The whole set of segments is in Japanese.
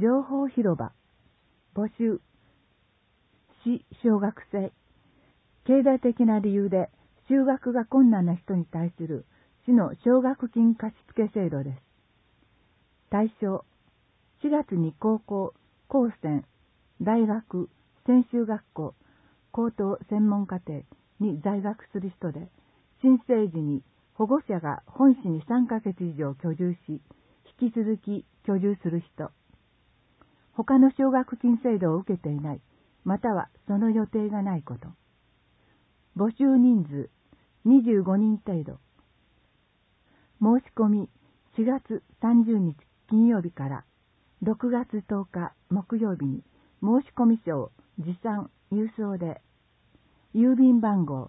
情報広場、募集、市小学生、経済的な理由で就学が困難な人に対する市の奨学金貸付制度です。対象、4月に高校、高専、大学、専修学校、高等専門課程に在学する人で、申請時に保護者が本市に3ヶ月以上居住し、引き続き居住する人、他の奨学金制度を受けていない、またはその予定がないこと。募集人数25人程度。申し込み4月30日金曜日から6月10日木曜日に申し込み書を持参郵送で、郵便番号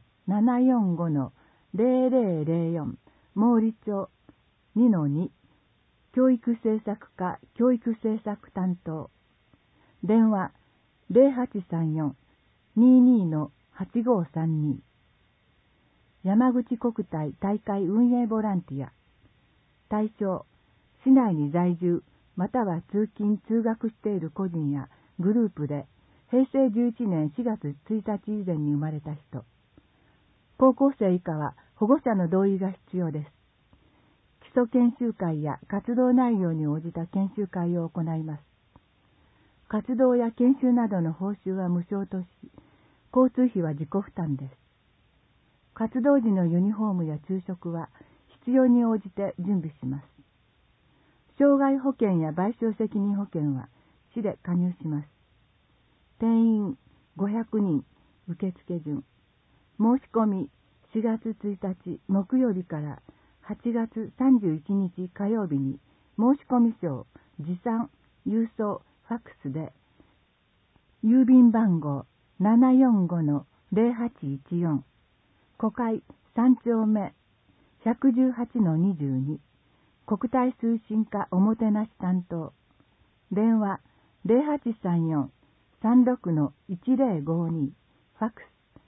745-0004 毛利町 2-2 教育政策課教育政策担当、電話 0834-22-8532、山口国体大会運営ボランティア。対象、市内に在住または通勤通学している個人やグループで平成11年4月1日以前に生まれた人。高校生以下は保護者の同意が必要です。基礎研修会や活動内容に応じた研修会を行います。活動や研修などの報酬は無償とし、交通費は自己負担です。活動時のユニフォームや昼食は必要に応じて準備します。障害保険や賠償責任保険は市で加入します。定員500人、受付順。申し込み4月1日木曜日から8月31日火曜日に申し込み書を持参、郵送、ファックスで、郵便番号 745-0814 古海3丁目 118-22 国体推進課おもてなし担当、電話 0834-36-1052 ファックス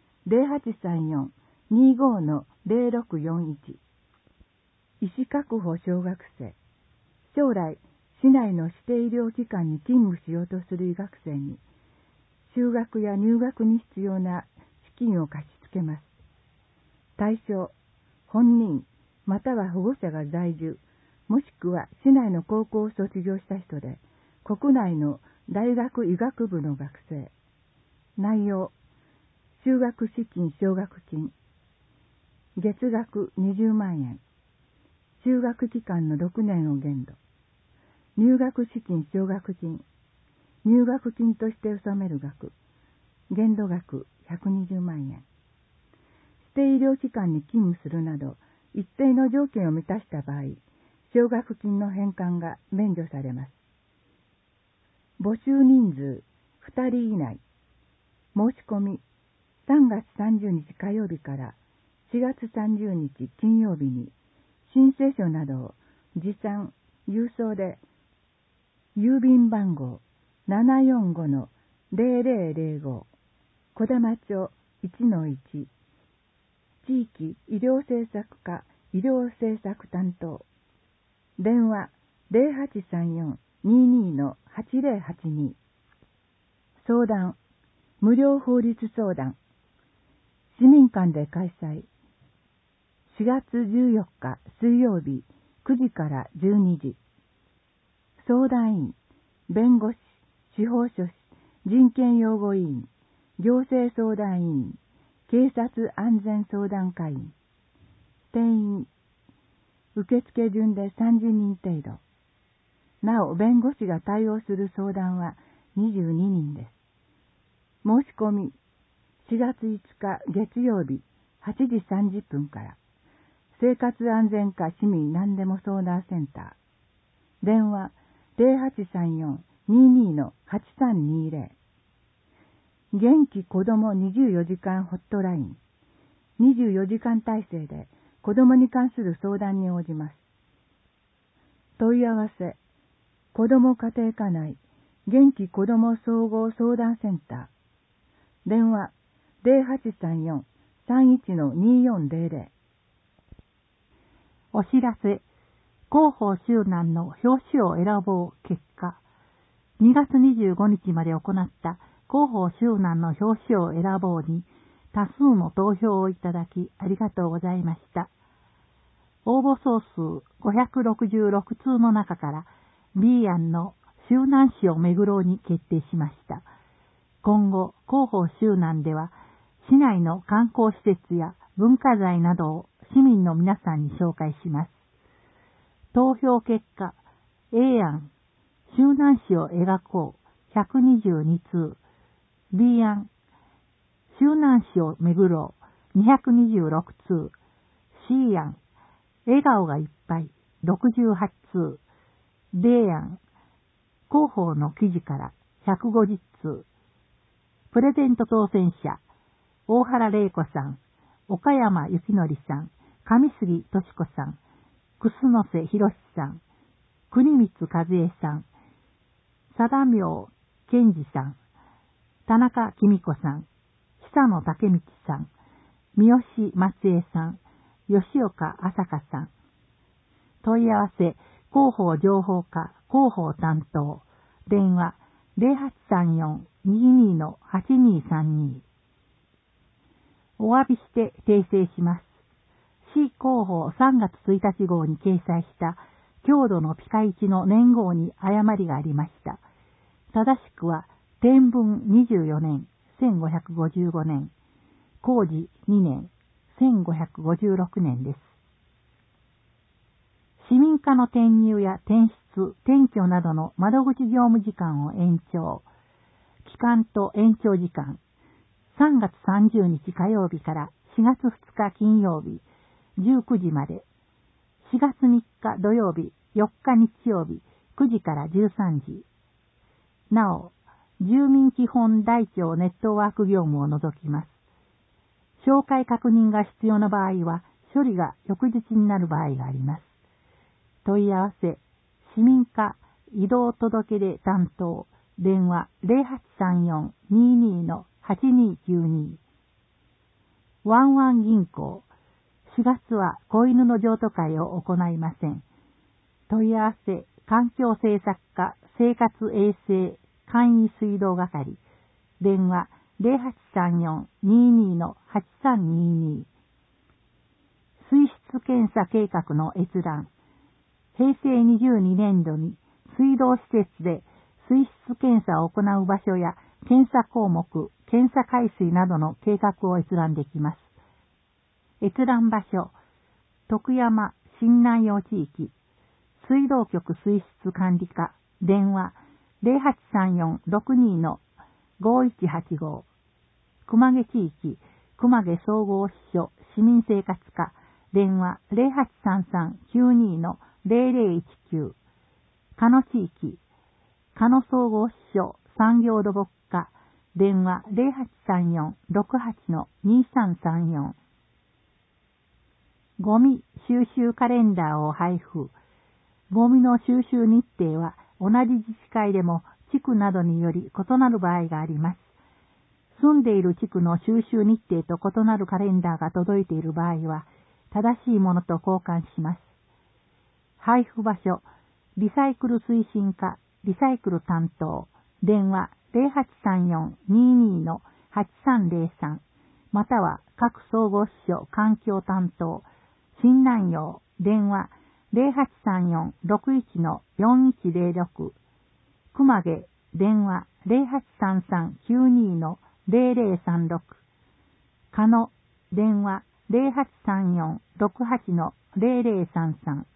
0834-25-0641。医師確保小学生、将来市内の指定医療機関に勤務しようとする医学生に就学や入学に必要な資金を貸し付けます。対象、本人または保護者が在住もしくは市内の高校を卒業した人で国内の大学医学部の学生。内容、就学資金奨学金、月額20万円、就学期間の6年を限度、入学資金奨学金、入学金として納める額、限度額120万円。指定医療機関に勤務するなど一定の条件を満たした場合、奨学金の返還が免除されます。募集人数2人以内。申し込み3月30日火曜日から4月30日金曜日に申請書などを持参、郵送で、郵便番号 745-0005 小玉町 1-1 地域医療政策課医療政策担当、電話 0834-22-8082。相談、無料法律相談、市民館で開催。4月14日水曜日9時から12時。相談員、弁護士、司法書士、人権擁護委員、行政相談委員、警察安全相談会員。定員、受付順で30人程度。なお、弁護士が対応する相談は22人です。申し込み、4月5日月曜日8時30分から、生活安全課市民何でも相談センター。電話 0834-22-8320。元気子ども24時間ホットライン。24時間体制で子どもに関する相談に応じます。問い合わせ、子ども家庭科内元気子ども総合相談センター。電話 0834-31-2400。 お知らせ、広報周南の表紙を選ぼう結果、 2月25日まで行った広報周南の表紙を選ぼうに多数の投票をいただきありがとうございました。応募総数566通の中から B 案の周南市を巡ろうに決定しました。今後、広報周南では市内の観光施設や文化財などを市民の皆さんに紹介します。投票結果、A 案、周南市を描こう122通、B 案、周南市を巡ろう226通、C 案、笑顔がいっぱい68通、D 案、広報の記事から150通、プレゼント当選者、大原玲子さん、岡山幸則さん、上杉敏子さん、楠瀬博さん、国光和恵さん、貞明健二さん、田中公子さん、久野武道さん、三好松江さん、吉岡朝香さん。問い合わせ、広報情報課広報担当、電話 0834-22-8232。お詫びして訂正します。市広報3月1日号に掲載した郷土のピカイチの年号に誤りがありました。正しくは天文24年1555年、公示2年1556年です。市民課の転入や転出、転居などの窓口業務時間を延長。期間と延長時間。3月30日火曜日から4月2日金曜日19時まで。4月3日土曜日4日日曜日9時から13時。なお、住民基本台帳ネットワーク業務を除きます。照会確認が必要な場合は、処理が翌日になる場合があります。問い合わせ、市民課移動届出担当、電話 0834-22-8292。ワンワン銀行、4月は子犬の譲渡会を行いません。問い合わせ、環境政策課生活衛生簡易水道係、電話 0834-22-8322。水質検査計画の閲覧。平成22年度に水道施設で水質検査を行う場所や検査項目、検査回数などの計画を閲覧できます。閲覧場所、徳山新南陽地域、水道局水質管理課、電話 0834-62-5185。熊毛地域、熊毛総合支所市民生活課、電話 0833-92-0019。加野地域、加野総合支所産業土木課、電話 0834-68-2334。ゴミ収集カレンダーを配布。ゴミの収集日程は同じ自治会でも地区などにより異なる場合があります。住んでいる地区の収集日程と異なるカレンダーが届いている場合は、正しいものと交換します。配布場所、リサイクル推進課、リサイクル担当、電話 0834-22-8303、または各総合支所環境担当、新南陽、電話 0834-61-4106、熊毛、電話 0833-92-0036、加野、電話 0834-68-0033。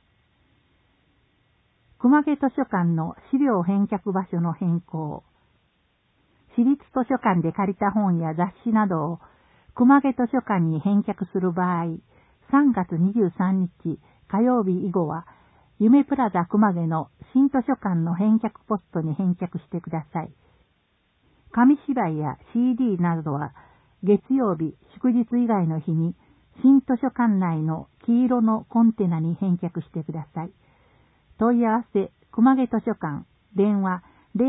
熊毛図書館の資料返却場所の変更。市立図書館で借りた本や雑誌などを熊毛図書館に返却する場合、3月23日火曜日以後は、夢プラザ熊毛の新図書館の返却ポストに返却してください。紙芝居や CD などは、月曜日、祝日以外の日に、新図書館内の黄色のコンテナに返却してください。問い合わせ、熊毛図書館、電話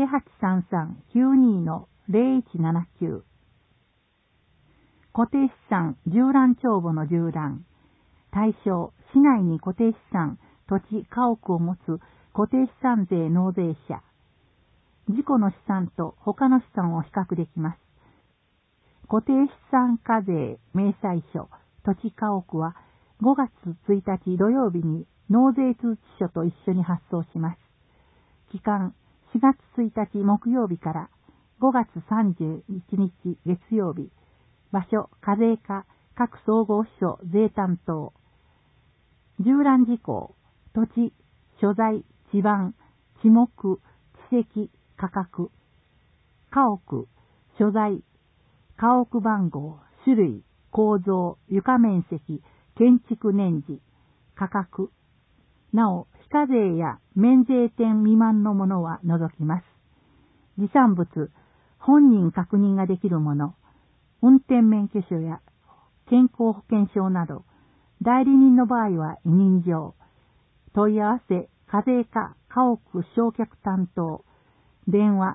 0833-92-0179。固定資産縦覧帳簿の縦覧。対象、市内に固定資産、土地、家屋を持つ固定資産税納税者。 自己の資産と他の資産を比較できます。固定資産課税明細書土地家屋は5月1日土曜日に納税通知書と一緒に発送します。期間4月1日木曜日から5月31日月曜日。場所課税課各総合支所税担当。縦覧事項土地、所在、地盤、地目、地籍、価格。家屋、所在、家屋番号、種類、構造、床面積、建築年次、価格。なお、非課税や免税店未満のものは除きます。持産物、本人確認ができるもの、運転免許証や健康保険証など、代理人の場合は委任状。問い合わせ、課税課、家屋償却担当。電話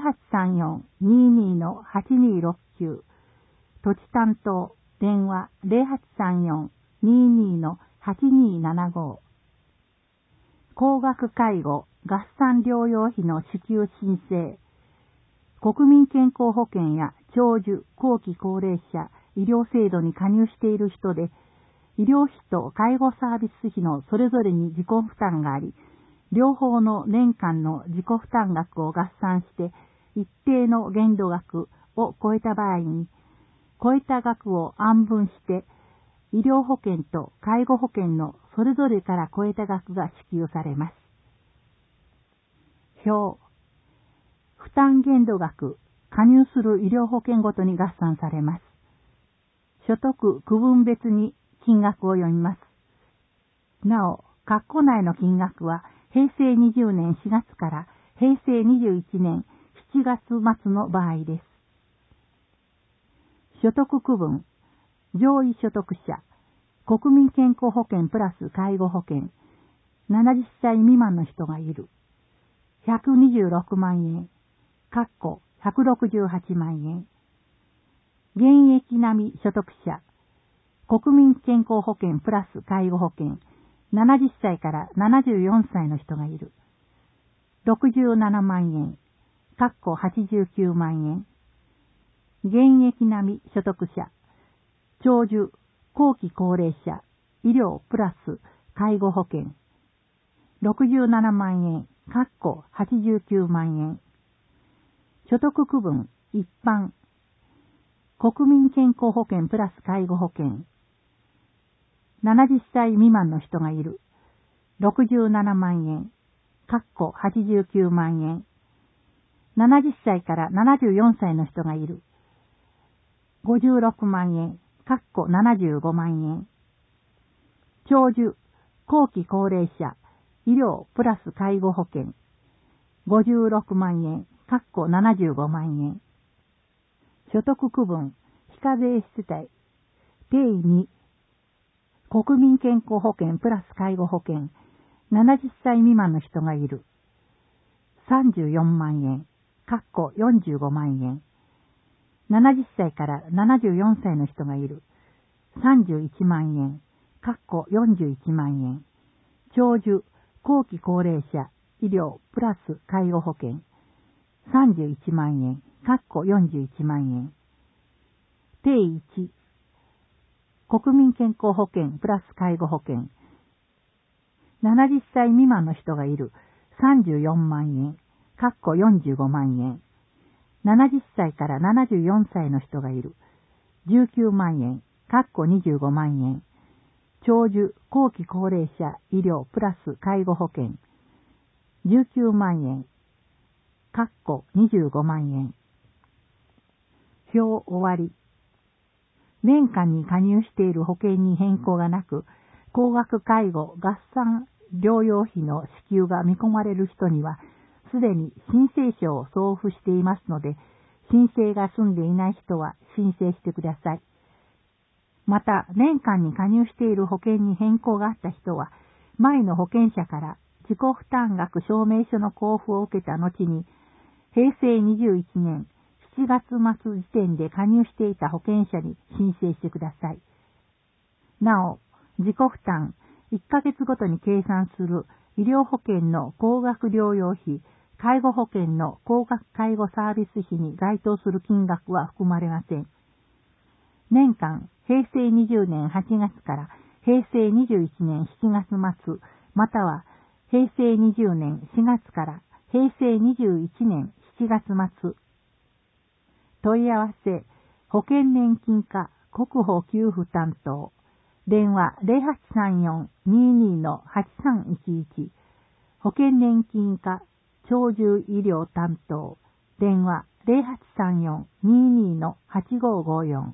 0834-22-8269。土地担当。電話 0834-22-8275。高額介護、合算療養費の支給申請。国民健康保険や長寿、後期高齢者、医療制度に加入している人で、医療費と介護サービス費のそれぞれに自己負担があり、両方の年間の自己負担額を合算して一定の限度額を超えた場合に、超えた額を案分して医療保険と介護保険のそれぞれから超えた額が支給されます。表。負担限度額、加入する医療保険ごとに合算されます。所得区分別に金額を読みます。なお、括弧内の金額は平成20年4月から平成21年7月末の場合です。所得区分、上位所得者、国民健康保険プラス介護保険、70歳未満の人がいる。126万円、括弧168万円。現役並み所得者、国民健康保険プラス介護保険、70歳から74歳の人がいる。67万円、括弧89万円。現役並み所得者、長寿、後期高齢者、医療プラス介護保険。67万円、括弧89万円。所得区分、一般。国民健康保険プラス介護保険。70歳未満の人がいる。67万円。括弧89万円。70歳から74歳の人がいる。56万円。括弧75万円。長寿、後期高齢者、医療プラス介護保険。56万円。括弧75万円。所得区分、非課税世帯。定2、国民健康保険プラス介護保険。70歳未満の人がいる。34万円。括弧45万円。70歳から74歳の人がいる。31万円。括弧41万円。長寿、後期高齢者、医療プラス介護保険。31万円。括弧41万円。定1、国民健康保険プラス介護保険。70歳未満の人がいる。34万円。括弧45万円。70歳から74歳の人がいる。19万円。括弧25万円。長寿、後期高齢者、医療プラス介護保険。19万円。括弧25万円。表終わり。年間に加入している保険に変更がなく、高額介護合算療養費の支給が見込まれる人には、すでに申請書を送付していますので、申請が済んでいない人は申請してください。また、年間に加入している保険に変更があった人は、前の保険者から自己負担額証明書の交付を受けた後に、平成21年7月末時点で加入していた保険者に申請してください。なお、自己負担、1ヶ月ごとに計算する医療保険の高額療養費、 介護保険の高額介護サービス費に該当する金額は含まれません。年間、平成20年8月から平成21年7月末、または平成20年4月から平成21年7月末。問い合わせ、保険年金課国保給付担当。電話 0834-22-8311。保険年金課長寿医療担当。電話 0834-22-8554。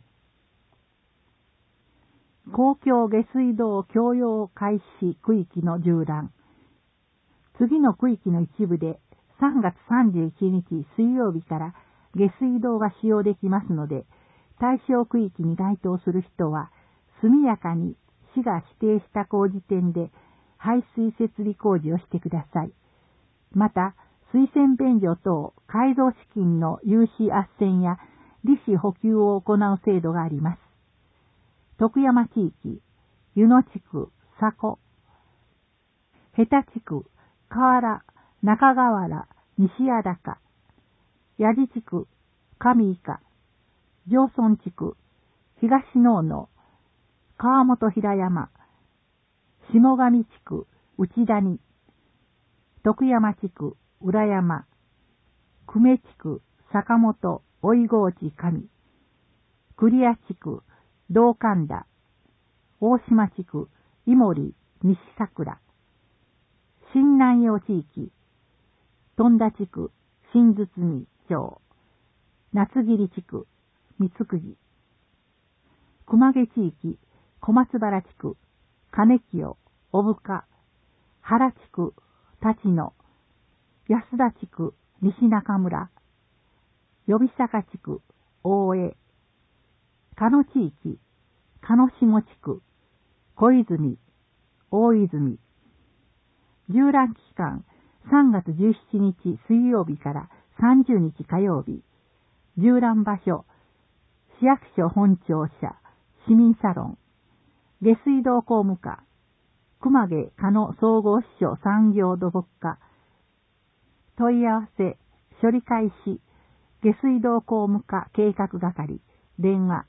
公共下水道共用開始区域の縦覧。次の区域の一部で3月31日水曜日から下水道が使用できますので、対象区域に該当する人は、速やかに市が指定した工事店で排水設備工事をしてください。また、水洗便所等改造資金の融資斡旋や利子補給を行う制度があります。徳山地域、湯野地区、佐古、下田地区、河原、中河原、西谷高、八木地区、上伊香、上村地区、東能野、川本平山、下上地区、内谷、徳山地区、浦山、久米地区、坂本、追河内上、栗谷地区、道神田、大島地区、井森、西桜、新南陽地域、富田地区、新堤町、夏桐地区、三久熊毛地域、小松原地区、金清、小深、原地区、立野、安田地区、西中村、予備坂地区、大江、鹿野地域、鹿野下地区、小泉、大泉。縦覧期間、3月17日水曜日から30日火曜日。縦覧場所、市役所本庁舎、市民サロン、下水道工務課、熊毛鹿野総合支所産業土木課。問い合わせ、処理開始、下水道工務課計画係。電話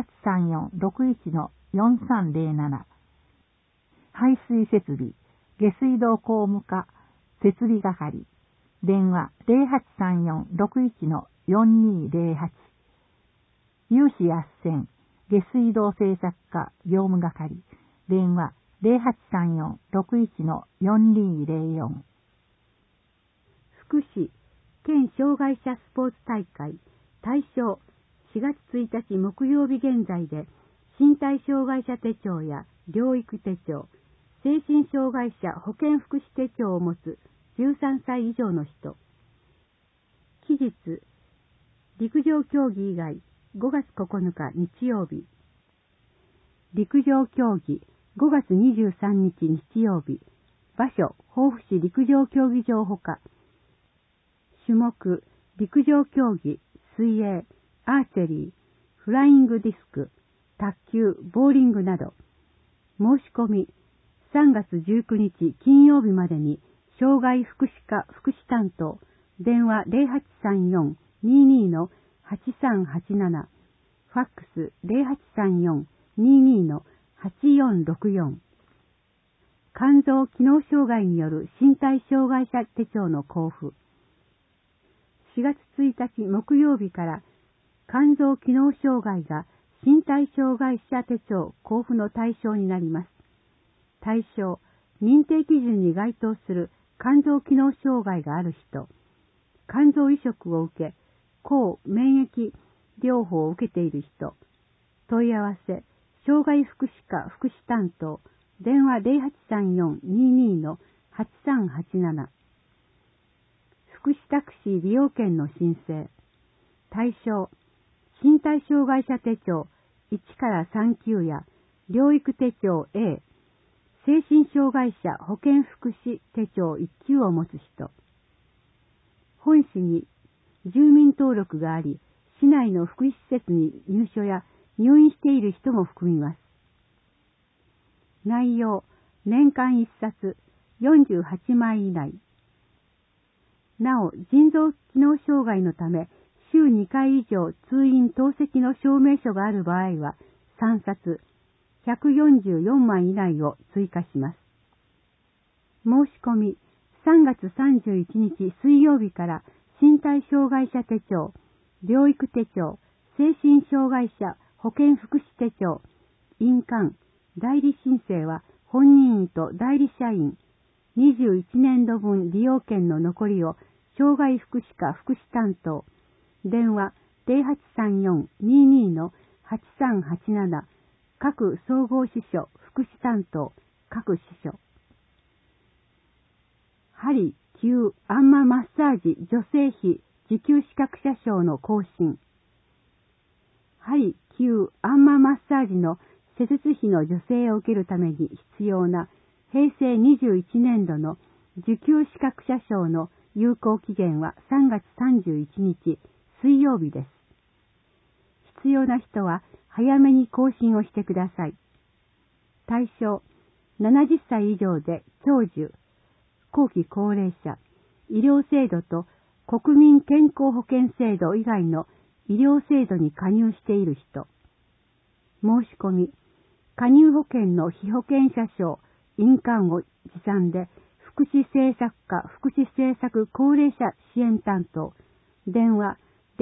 0834-61-4307。排水設備、下水道工務課設備係。電話 0834-61-4208。融資斡旋、下水道政策課業務係。電話 0834-61-4204。 福祉、県障害者スポーツ大会、対象、4月1日木曜日現在で、身体障害者手帳や療育手帳、精神障害者保健福祉手帳を持つ13歳以上の人。期日、陸上競技以外、5月9日日曜日。陸上競技、5月23日日曜日。場所、防府市陸上競技場ほか。種目、陸上競技、水泳、アーチェリー、フライングディスク、卓球、ボーリングなど。申し込み、3月19日金曜日までに、障害福祉課福祉担当、電話 0834-22-8387、ファックス 0834-22-8464。肝臓機能障害による身体障害者手帳の交付。4月1日木曜日から肝臓機能障害が身体障害者手帳交付の対象になります。対象、認定基準に該当する肝臓機能障害がある人、肝臓移植を受け、抗免疫療法を受けている人。問い合わせ、障害福祉課福祉担当、電話 0834-22-8387。福祉タクシー利用券の申請。対象、身体障害者手帳1から3級や療育手帳 A、精神障害者保健福祉手帳1級を持つ人。本市に住民登録があり、市内の福祉施設に入所や入院している人も含みます。内容、年間1冊48枚以内。 なお、腎臓機能障害のため、週2回以上通院透析の証明書がある場合は、3冊、144枚以内を追加します。申し込み、3月31日水曜日から身体障害者手帳、療育手帳、精神障害者保健福祉手帳、印鑑、代理申請は本人と代理社員、21年度分利用券の残りを障害福祉課福祉担当、電話 0834-22-8387 各総合支所福祉担当各支所。針、灸、アンママッサージ助成費受給資格者証の更新。針、灸、アンママッサージの施設費の助成を受けるために必要な平成21年度の受給資格者証の有効期限は3月31日水曜日です。必要な人は早めに更新をしてください。対象、70歳以上で長寿、後期高齢者、医療制度と国民健康保険制度以外の医療制度に加入している人。申し込み、加入保険の被保険者証、印鑑を持参で、福祉政策課福祉政策高齢者支援担当、電話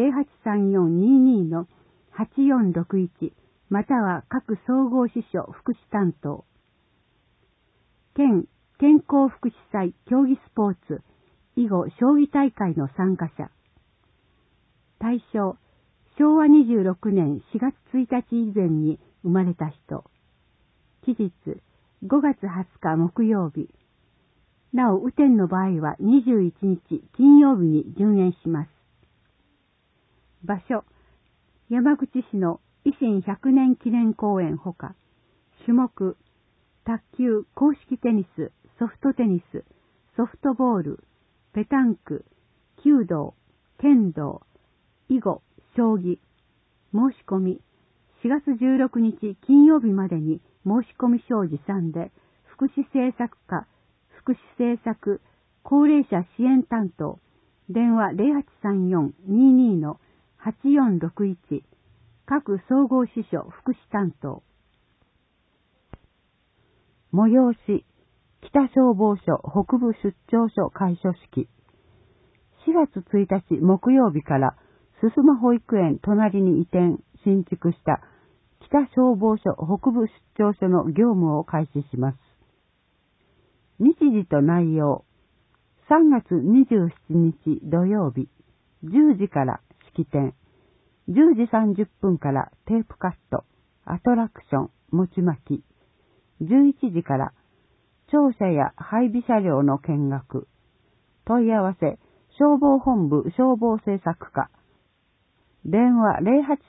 0834-22-8461 または各総合支所福祉担当。県健康福祉祭競技スポーツ囲碁将棋大会の参加者。対象、昭和26年4月1日以前に生まれた人。期日、5月20日木曜日。なお、雨天の場合は21日金曜日に順延します。場所、山口市の維新100年記念公園ほか。種目、卓球、公式テニス、ソフトテニス、ソフトボール、ペタンク、弓道、剣道、囲碁、将棋。申し込み、4月16日金曜日までに申し込み書を持参で、福祉政策課、福祉政策、高齢者支援担当、電話 0834-22-8461 各総合支所福祉担当。 催し、北消防署北部出張所開所式。4月1日木曜日から、すすま保育園隣に移転、新築した北消防署北部出張所の業務を開始します。日時と内容。3月27日土曜日、10時から式典、10時30分からテープカット、アトラクション、餅巻き、11時から庁舎や配備車両の見学、問い合わせ、消防本部消防政策課、電話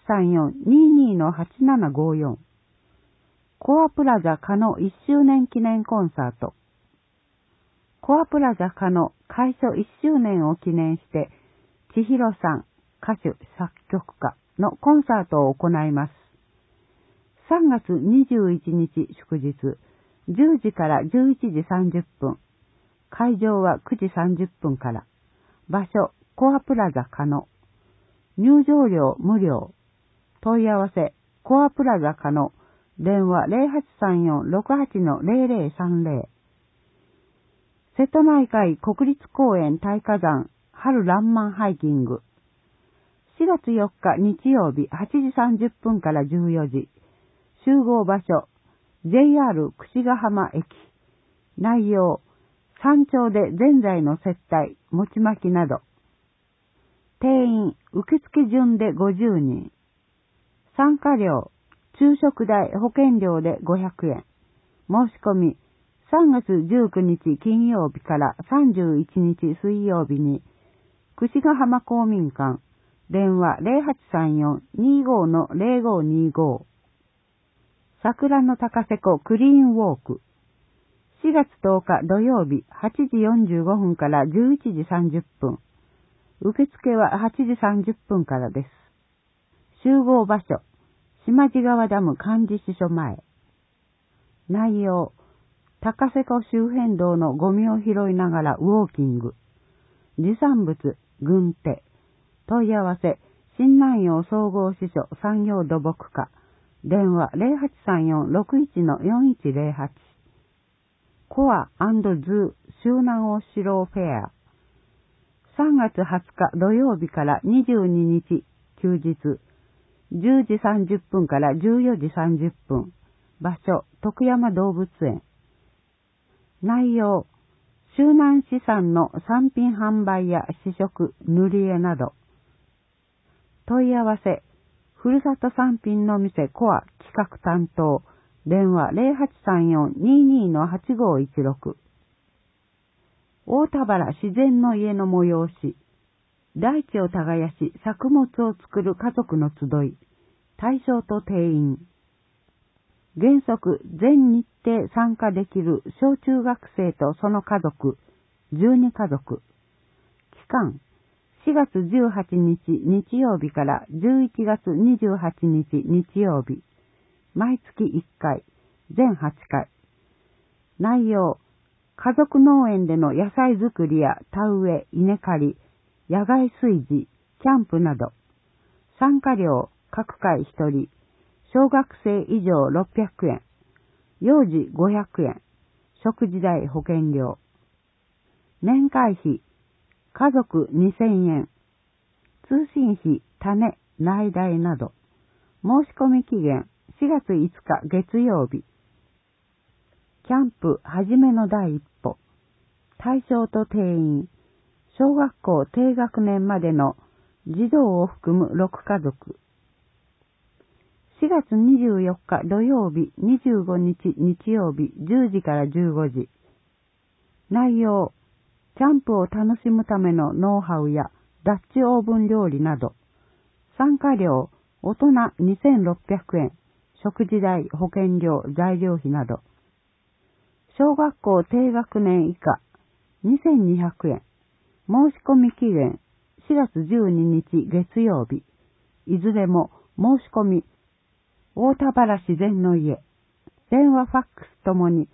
0834-22-8754 コアプラザ加野1周年記念コンサート。コアプラザ加野開所1周年を記念して、千尋さん、歌手、作曲家のコンサートを行います。3月21日祝日、10時から11時30分。会場は9時30分から。場所、コアプラザ加野。入場料無料。問い合わせ、コアプラザ加野。電話 0834-68-0030。瀬戸内海国立公園大火山春らんまんハイキング。4月4日日曜日8時30分から14時。集合場所、JR 櫛ヶ浜駅。内容、山頂でぜんざいの接待、餅巻きなど。定員、受付順で50人。参加料、昼食代、保険料で500円。申し込み、3月19日金曜日から31日水曜日に、櫛ヶ浜公民館、電話 0834-25-0525。桜の高瀬湖クリーンウォーク。4月10日土曜日8時45分から11時30分。受付は8時30分からです。集合場所、島地川ダム幹事支所前。内容、高瀬湖周辺道のゴミを拾いながらウォーキング。 持産物、軍手。問い合わせ、新南陽総合支所産業土木課。電話0834-61-4108。コア&ズー周南オシローフェア。3月20日土曜日から22日休日。10時30分から14時30分。場所、徳山動物園。内容、周南市産の産品販売や試食、塗り絵など。問い合わせ、ふるさと産品の店コア企画担当。電話0834-22-8516。大田原自然の家の催し。大地を耕し作物を作る家族の集い。対象と定員。原則全日程参加できる小中学生とその家族、12家族。期間、4月18日日曜日から11月28日日曜日。毎月1回、全8回。内容、家族農園での野菜作りや田植え、稲刈り、野外炊事、キャンプなど。参加料、各回1人。小学生以上600円。幼児500円。食事代保険料。年会費、家族2000円。通信費、種、内代など。申し込み期限、4月5日月曜日。キャンプはじめの第一歩。対象と定員。小学校低学年までの児童を含む6家族。4月24日土曜日、25日日曜日10時から15時。内容、キャンプを楽しむためのノウハウやダッチオーブン料理など。参加料、大人2600円。食事代、保険料、材料費など。小学校低学年以下、2200円。申し込み期限、4月12日月曜日。いずれも申し込み、大田原自然の家。電話ファックスともに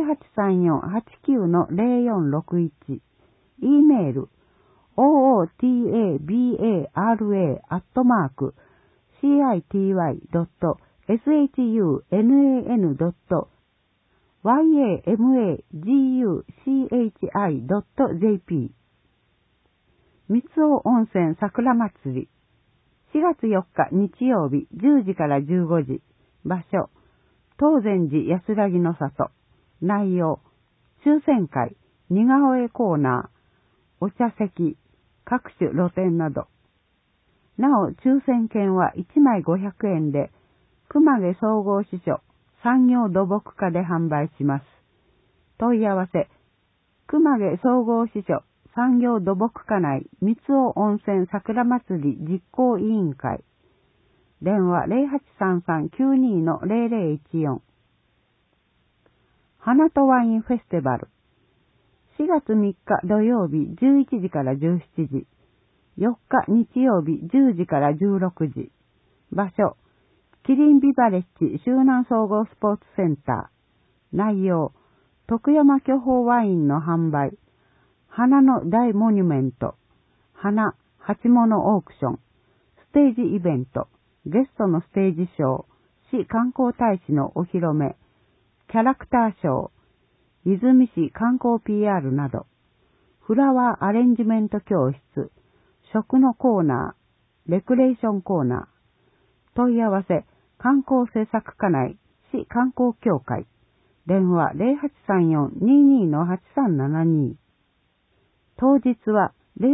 0834-89-0461。E メール、oootaba@city.syamaguchi.jp。 三尾温泉桜祭り。4月4日日曜日10時から15時。場所、東禅寺安らぎの里。内容、抽選会、似顔絵コーナー、お茶席、各種露店など。なお、抽選券は1枚500円で、熊毛総合支所、産業土木課で販売します。問い合わせ、熊毛総合支所、産業土木課内三尾温泉桜祭り実行委員会。電話0833-92-0014。花とワインフェスティバル。4月3日土曜日11時から17時。4日日曜日10時から16時。場所、キリンビバレッジ周南総合スポーツセンター。内容、徳山巨峰ワインの販売。花の大モニュメント、花、鉢物オークション、ステージイベント、ゲストのステージショー、市観光大使のお披露目、キャラクターショー、泉市観光 PR など、フラワーアレンジメント教室、食のコーナー、レクレーションコーナー。問い合わせ、観光政策課内、市観光協会。電話0834-22-8372。当日は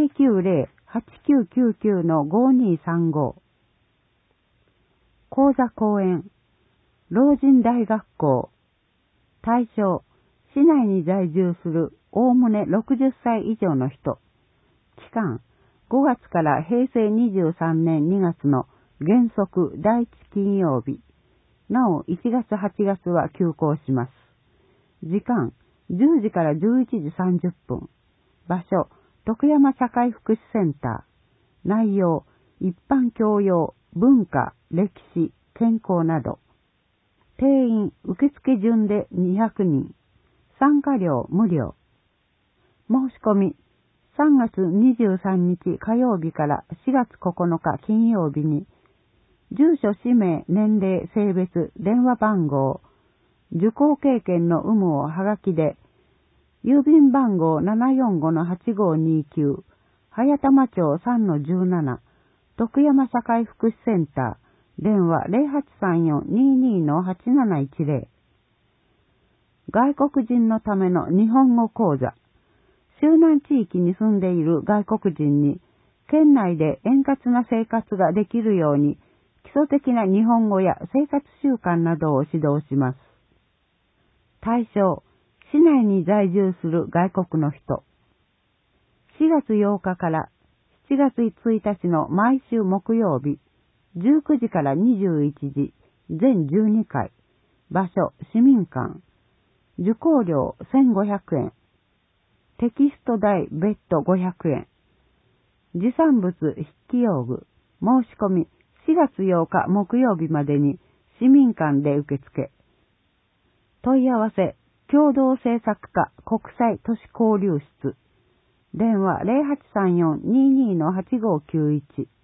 090-8999-5235。講座講演。老人大学校。対象、市内に在住するおおむね60歳以上の人。期間、5月から平成23年2月の原則第1金曜日。なお1月8月は休校します。時間、10時から11時30分。場所、徳山社会福祉センター。内容、一般教養、文化、歴史、健康など。定員、受付順で200人。参加料無料。申し込み、 3月23日火曜日から4月9日金曜日に、住所、氏名、年齢、性別、電話番号、受講経験の有無をはがきで、郵便番号 745-8529、早玉町 3-17、徳山社会福祉センター、電話 0834-22-8710。外国人のための日本語講座。周南地域に住んでいる外国人に、県内で円滑な生活ができるように、基礎的な日本語や生活習慣などを指導します。対象、市内に在住する外国の人。4月8日から7月1日の毎週木曜日、19時から21時、全12回。場所、市民館。受講料1500円。テキスト代別途500円。持参物筆記用具。申し込み4月8日木曜日までに市民館で受付。問い合わせ、共同制作課国際都市交流室。電話 0834-22-8591。